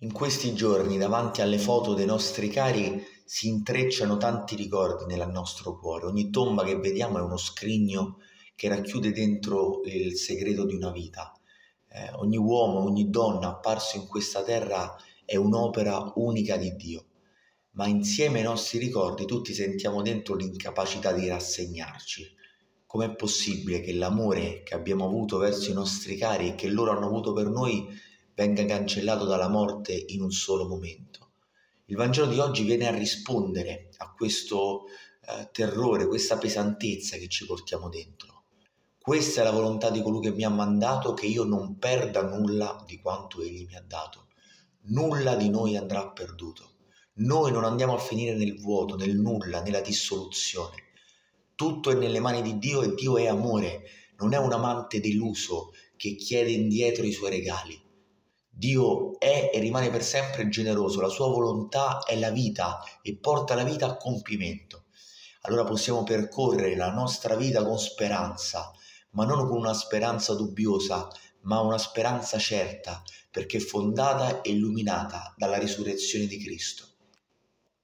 In questi giorni, davanti alle foto dei nostri cari, si intrecciano tanti ricordi nel nostro cuore. Ogni tomba che vediamo è uno scrigno che racchiude dentro il segreto di una vita. Ogni uomo, ogni donna apparso in questa terra è un'opera unica di Dio. Ma insieme ai nostri ricordi tutti sentiamo dentro l'incapacità di rassegnarci. Com'è possibile che l'amore che abbiamo avuto verso i nostri cari e che loro hanno avuto per noi venga cancellato dalla morte in un solo momento? Il Vangelo di oggi viene a rispondere a questo terrore, questa pesantezza che ci portiamo dentro. Questa è la volontà di colui che mi ha mandato, che io non perda nulla di quanto egli mi ha dato. Nulla di noi andrà perduto. Noi non andiamo a finire nel vuoto, nel nulla, nella dissoluzione. Tutto è nelle mani di Dio e Dio è amore, non è un amante deluso che chiede indietro i suoi regali. Dio è e rimane per sempre generoso, la sua volontà è la vita e porta la vita a compimento. Allora possiamo percorrere la nostra vita con speranza, ma non con una speranza dubbiosa, ma una speranza certa, perché fondata e illuminata dalla risurrezione di Cristo.